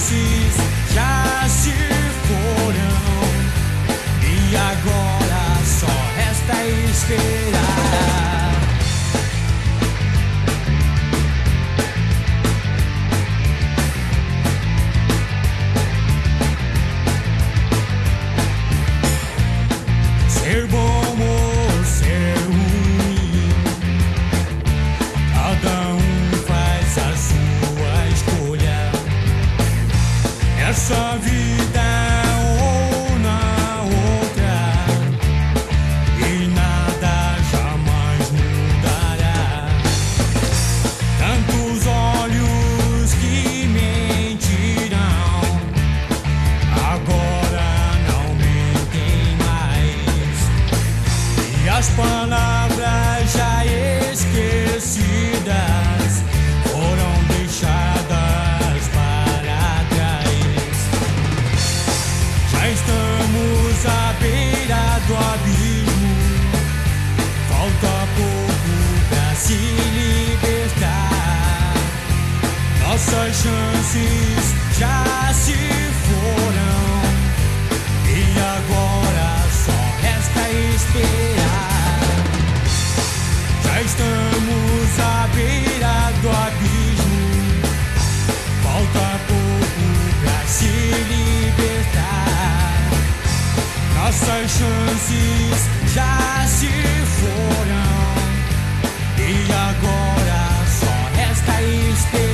chances já se foram e agora só resta esperar. Ser bom ou ser ruim, cada um faz a sua escolha. Nessa vida ou na outra, e nada jamais mudará. Tantos olhos que mentirão, agora não mentem mais. E as palavras já esquecidas foram deixadas para trás. Já estamos à beira do abismo, falta pouco pra se libertar. Nossas chances já se foram e agora só resta esperar. Já estamos à beira do abismo, falta pouco pra se libertar. Nossas chances já se foram e agora só resta esperar.